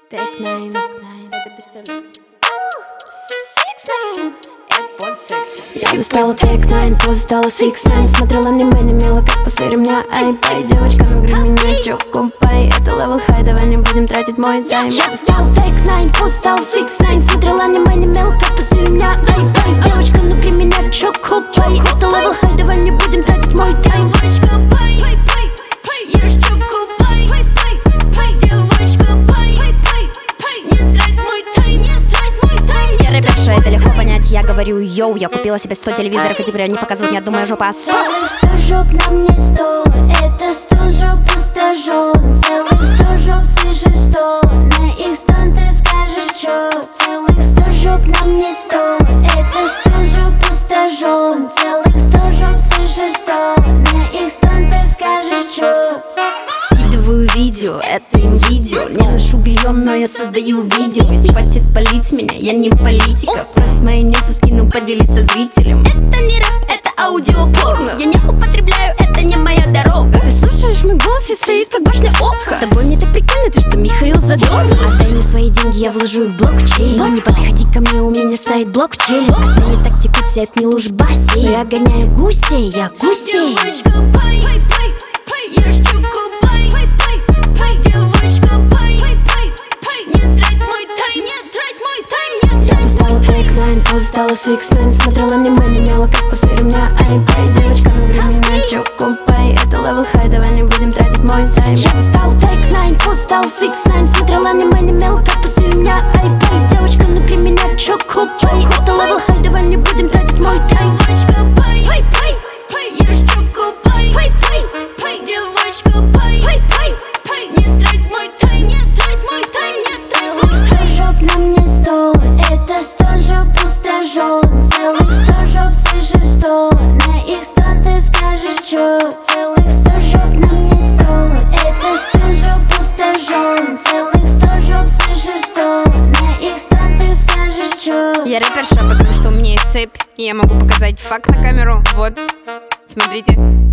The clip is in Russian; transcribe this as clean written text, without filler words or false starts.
Take 9, это пистолет. 6ix9ine, это пост секс. Я достала Take 9, поза стала 6ix9ine. Смотрела аниме, не мило, как после ремня. Ай, пай, девочка, ну гри меня, чё, купай. Это левел хай, давай не будем тратить мой тайм. Я достала Take 9, поза стала 6ix9ine. Смотрела аниме, не мило, как после ремня. Ай, пай, девочка, ну гри меня, чё, купай. Это левел хай, давай не будем тратить мой тайм. Девочка, пай, пай, пай, пай, ешь, чё, купай. Пай, пай, пай, девочка, пай, пай, пай, пай, не трать мой тайм, не трать мой тайм. Я рэперша, это легко понять, я говорю йоу. Я купила себе 100 телевизоров, и теперь они показывают ни одну мою жопу. Целых 100 жоп нам не 100, это 100 жоп пустожен. Целых 100 жоп, слышишь 100, на их стан ты скажешь чё. Целых 100 жоп нам не 100, это 100 жоп пустожен. Целых 100 жоп, слышишь 100, на их стан ты скажешь чё. Скидываю видео, это им видео. Не ношу белье, но я создаю видео. Если хватит палить меня, я не политика. Просто мои нету, скину, поделись со зрителем. Это не рэп, это аудиопорно. Я не употребляю, это не моя дорога. Ты слушаешь мой голос и стоит как башня ока. С тобой мне так прикольно, ты что, Михаил Задорнов? Отдай мне свои деньги, я вложу их в блокчейн. Но не подходи ко мне, у меня стоит блокчейн. От меня так текут все от милуш бассейн. Я гоняю гусей, я гусей. Девочка, пай, пай, пай, пай, ешь чуку, пай, пай, пай, пай, девочка, пай, пай, пай, пай, не трать мой тайм, не трать мой тайм, не трать. Я достала Take 9, поза стала 6ix9ine. Смотрела аниме, не мело, как после ремня. Ай, пай, девочка, ну гри меня, чё, купай. Это левел хай, давай не будем тратить мой тайм. Я достала Take 9, поза стала 6ix9ine. Смотрела аниме, не мело, как после ремня. Ай, пай, девочка, ну гри меня, чё, купай. Это левел хай, давай не будем тратить мой тайм. Девочка, пай, пай, пай, пай, ешь чё, купай. Пай, пай, пай, девочка, пай, пай, пай, пай, не трать мой тайм, не трать мой тайм, не трать мой тайм. 100 жоп нам не 100, это 100 жоп пустожен. Целых 100 жоп, слышишь 100, на их стан ты скажешь чё. Целых 100 жоп нам не 100, это 100 жоп пустожен. Целых 100 жоп, слышишь 100, на их стан ты скажешь чё. Я рэперша, потому что у меня есть цепь, и я могу показать факт на камеру. Вот, смотрите.